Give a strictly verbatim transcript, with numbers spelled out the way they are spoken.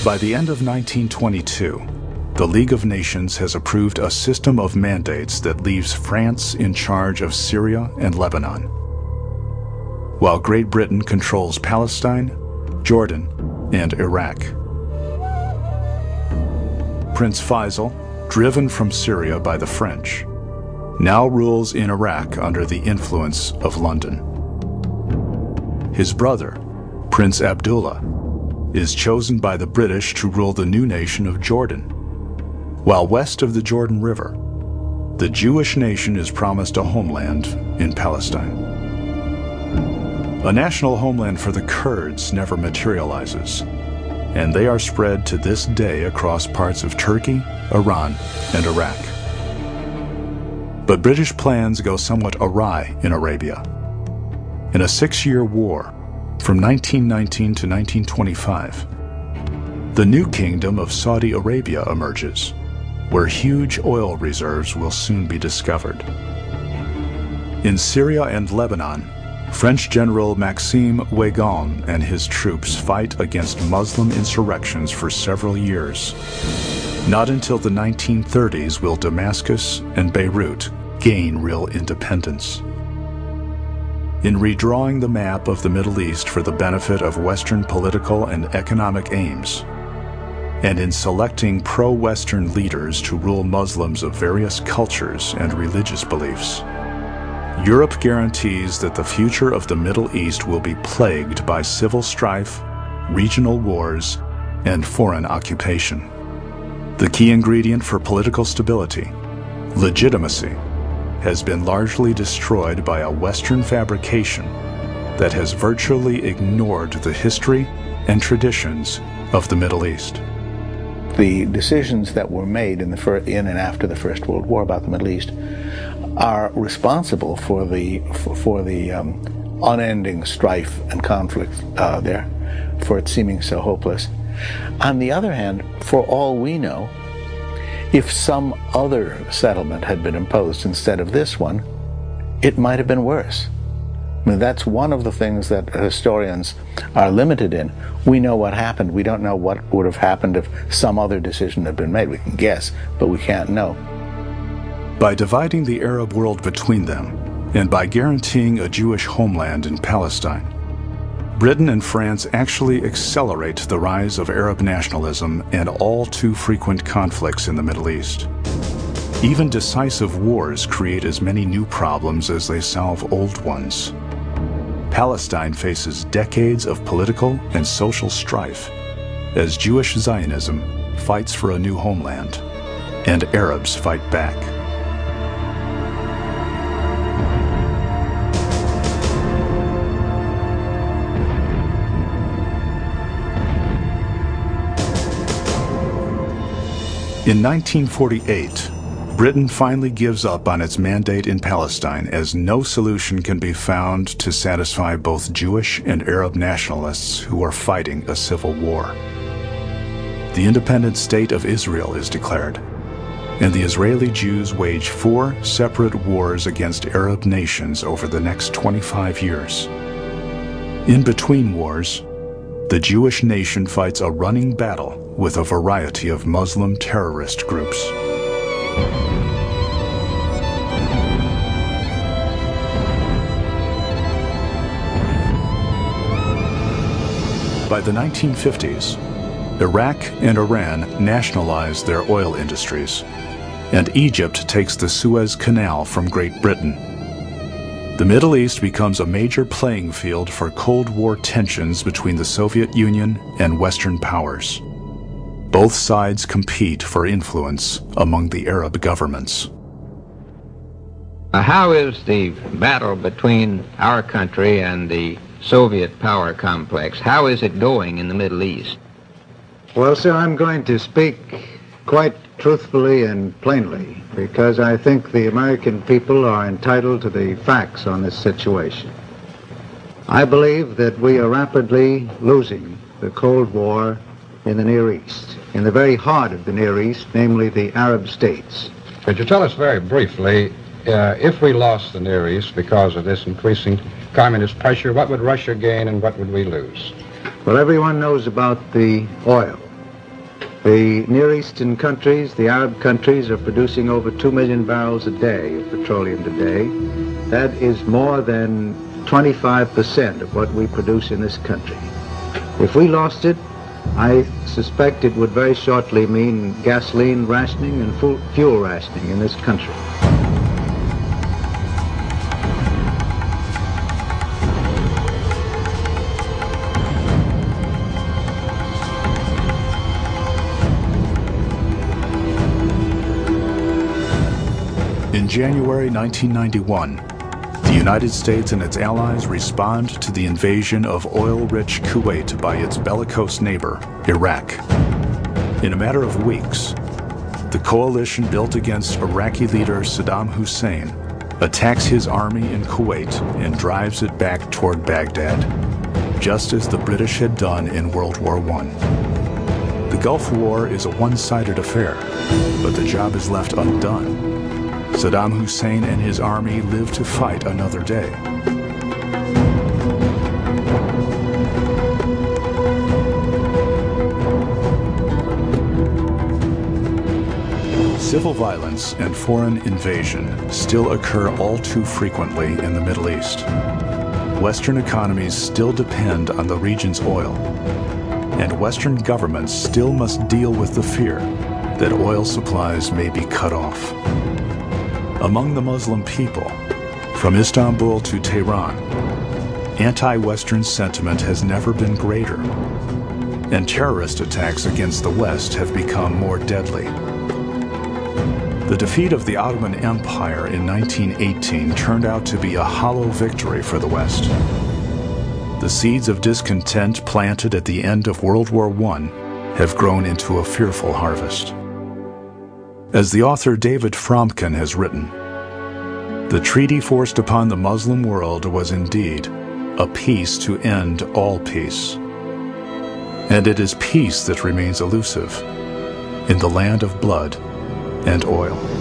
By the end of nineteen twenty-two, the League of Nations has approved a system of mandates that leaves France in charge of Syria and Lebanon, while Great Britain controls Palestine, Jordan, and Iraq. Prince Faisal, driven from Syria by the French, now rules in Iraq under the influence of London. His brother, Prince Abdullah, is chosen by the British to rule the new nation of Jordan, while west of the Jordan River, the Jewish nation is promised a homeland in Palestine. A national homeland for the Kurds never materializes, and they are spread to this day across parts of Turkey, Iran, and Iraq. But British plans go somewhat awry in Arabia. In a six-year war, from nineteen nineteen to nineteen twenty-five, the new kingdom of Saudi Arabia emerges, where huge oil reserves will soon be discovered. In Syria and Lebanon, French General Maxime Weygand and his troops fight against Muslim insurrections for several years. Not until the nineteen thirties will Damascus and Beirut gain real independence. In redrawing the map of the Middle East for the benefit of Western political and economic aims, and in selecting pro-Western leaders to rule Muslims of various cultures and religious beliefs, Europe guarantees that the future of the Middle East will be plagued by civil strife, regional wars, and foreign occupation. The key ingredient for political stability, legitimacy, has been largely destroyed by a Western fabrication that has virtually ignored the history and traditions of the Middle East. The decisions that were made in, the fir in and after the First World War about the Middle East are responsible for the, for, for the um, unending strife and conflict uh, there, for it seeming so hopeless. On the other hand, for all we know, if some other settlement had been imposed instead of this one, it might have been worse. I mean, that's one of the things that historians are limited in. We know what happened. We don't know what would have happened if some other decision had been made. We can guess, but we can't know. By dividing the Arab world between them, and by guaranteeing a Jewish homeland in Palestine, Britain and France actually accelerate the rise of Arab nationalism and all too frequent conflicts in the Middle East. Even decisive wars create as many new problems as they solve old ones. Palestine faces decades of political and social strife as Jewish Zionism fights for a new homeland, and Arabs fight back. In nineteen forty-eight, Britain finally gives up on its mandate in Palestine as no solution can be found to satisfy both Jewish and Arab nationalists who are fighting a civil war. The independent state of Israel is declared, and the Israeli Jews wage four separate wars against Arab nations over the next twenty-five years. In between wars, the Jewish nation fights a running battle with a variety of Muslim terrorist groups. By the nineteen fifties, Iraq and Iran nationalized their oil industries, and Egypt takes the Suez Canal from Great Britain. The Middle East becomes a major playing field for Cold War tensions between the Soviet Union and Western powers. Both sides compete for influence among the Arab governments. Uh, how is the battle between our country and the Soviet power complex, how is it going in the Middle East? Well, sir, I'm going to speak quite truthfully and plainly, because I think the American people are entitled to the facts on this situation. I believe that we are rapidly losing the Cold War in the Near East, in the very heart of the Near East, namely the Arab states. Could you tell us very briefly, uh, if we lost the Near East because of this increasing communist pressure, what would Russia gain and what would we lose? Well, everyone knows about the oil. The Near Eastern countries, the Arab countries, are producing over two million barrels a day of petroleum today. That is more than twenty-five percent of what we produce in this country. If we lost it, I suspect it would very shortly mean gasoline rationing and fu- fuel rationing in this country. In January nineteen ninety-one, the United States and its allies respond to the invasion of oil-rich Kuwait by its bellicose neighbor, Iraq. In a matter of weeks, the coalition built against Iraqi leader Saddam Hussein attacks his army in Kuwait and drives it back toward Baghdad, just as the British had done in World War One. The Gulf War is a one-sided affair, but the job is left undone. Saddam Hussein and his army live to fight another day. Civil violence and foreign invasion still occur all too frequently in the Middle East. Western economies still depend on the region's oil, and Western governments still must deal with the fear that oil supplies may be cut off. Among the Muslim people, from Istanbul to Tehran, anti-Western sentiment has never been greater, and terrorist attacks against the West have become more deadly. The defeat of the Ottoman Empire in nineteen eighteen turned out to be a hollow victory for the West. The seeds of discontent planted at the end of World War One have grown into a fearful harvest. As the author David Fromkin has written, the treaty forced upon the Muslim world was indeed a peace to end all peace. And it is peace that remains elusive in the land of blood and oil.